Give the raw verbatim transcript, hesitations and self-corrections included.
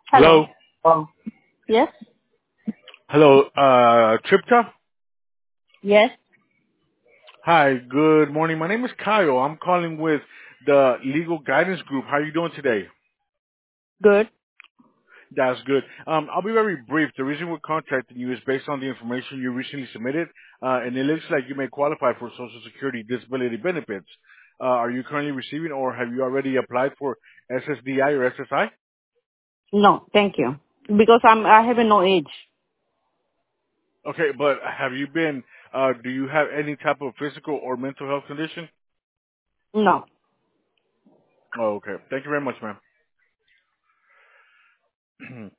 Hello. Hello. Um, Yes? Hello, uh, Tripta? Yes? Hi, good morning. My name is Kyle. I'm calling with the Legal Guidance Group. How are you doing today? Good. That's good. Um, I'll be very brief. The reason we're contacting you is based on the information you recently submitted, uh, and it looks like you may qualify for Social Security disability benefits. Uh, are you currently receiving or have you already applied for S S D I or S S I? No, thank you. Because I'm, I have no age. Okay, but have you been, uh, do you have any type of physical or mental health condition? No. Oh, okay. Thank you very much, ma'am.